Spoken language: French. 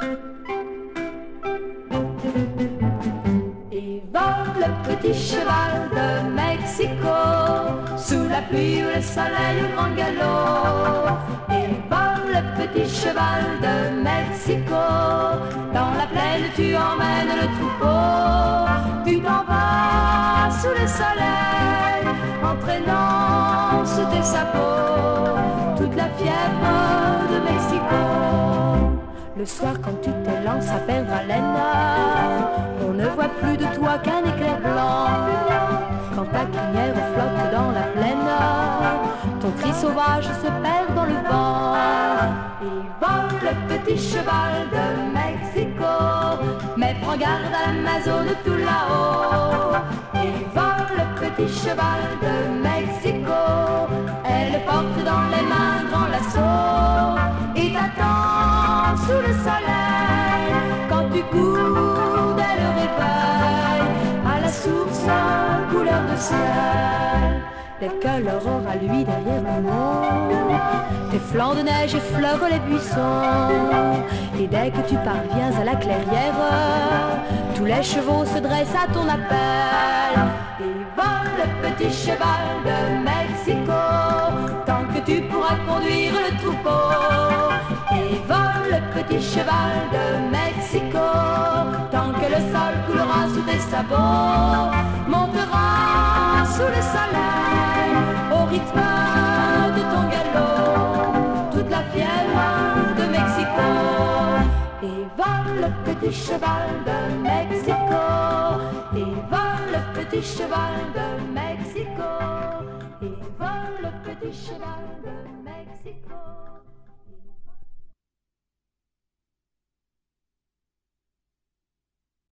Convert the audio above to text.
Et vole le petit cheval de Mexico, sous la pluie ou le soleil au grand galop. Et vole le petit cheval de Mexico, dans la plaine tu emmènes le troupeau. Tu t'en vas sous le soleil, entraînant sous tes sabots toute la fièvre de Mexico. Le soir quand tu t'élances à perdre haleine, on ne voit plus de toi qu'un éclair blanc. Quand ta crinière flotte dans la plaine, ton cri sauvage se perd dans le vent. Il vole le petit cheval de Mexico, mais prends garde à l'Amazone tout là-haut. Il vole le petit cheval de Mexico, elle porte dans les mains grand lasso. Et t'attend sous le soleil, quand tu cours dès le réveil, à la source couleur de ciel. Dès que l'aurore à lui derrière le mont, tes flancs de neige effleurent les buissons. Et dès que tu parviens à la clairière, tous les chevaux se dressent à ton appel. Et vole le petit cheval de Mexico, tant que tu pourras conduire le troupeau. Et vole le petit cheval de Mexico, tant que le sol coulera sous tes sabots. Montera sous le soleil, au rythme de ton galop, toute la fièvre de Mexico. Et vole le petit cheval de Mexico, et vole le petit cheval de Mexico, et vole le petit cheval de Mexico.